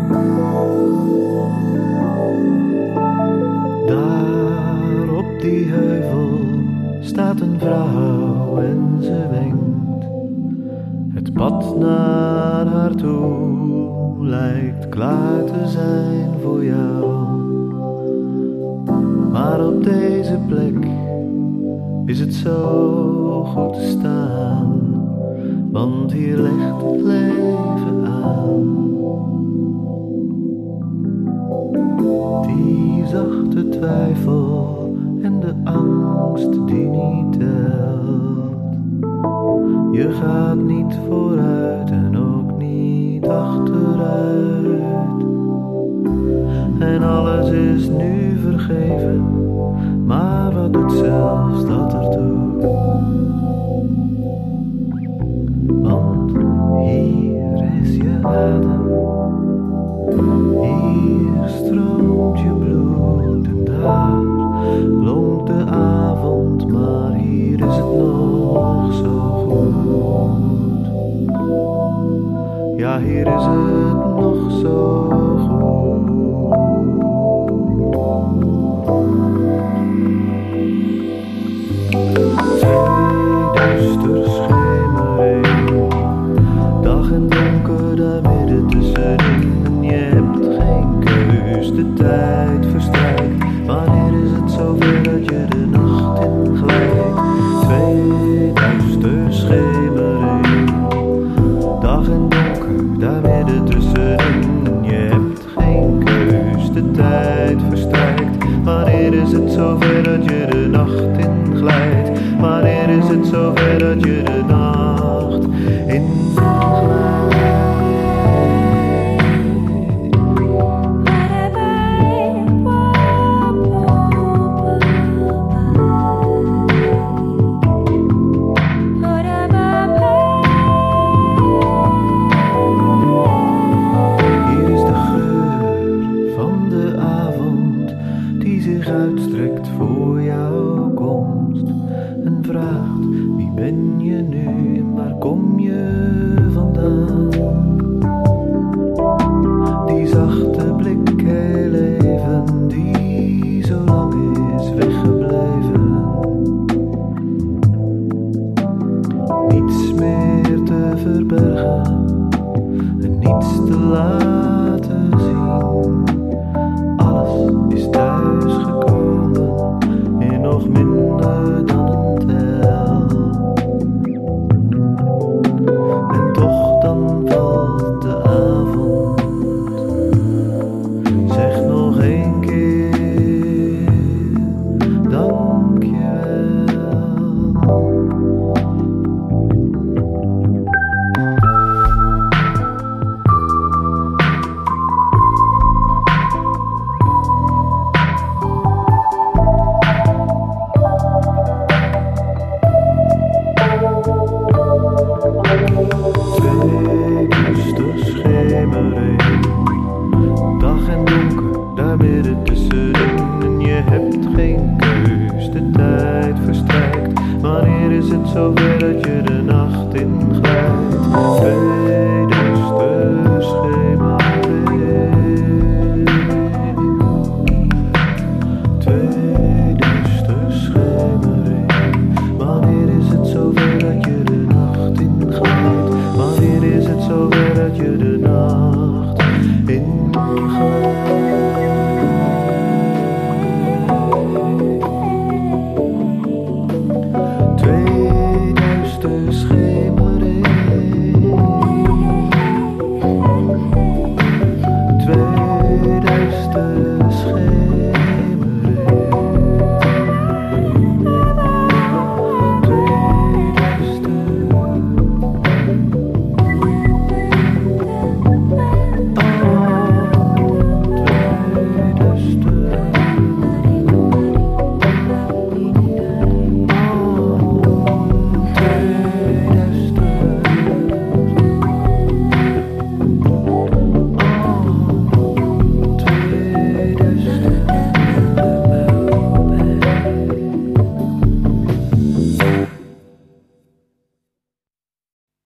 Daar op die heuvel staat een vrouw en ze wenkt. Het pad naar haar toe lijkt klaar te zijn voor jou. Maar op deze plek is het zo goed te staan, want hier legt het leven aan. Die zachte twijfel en de angst die niet telt. Je gaat niet vooruit en ook niet achteruit. En alles is nu vergeven, maar wat doet zelfs dat ertoe? Want hier is je adem, hier stroomt je bloed en daar lonkt de avond, maar hier is het nog zo goed. Ja, hier is het nog zo goed. Duister schemering, dag en donker daar midden tussenin. Je hebt geen keus, de tijd verstrijkt. Wanneer is het zover dat je de nacht in glijdt? Twee duister schemering, dag en donker daar midden tussenin. Je hebt geen keus, de tijd verstrijkt. Wanneer is het zover dat je de nacht in glijdt? Wanneer is het zover dat je de nacht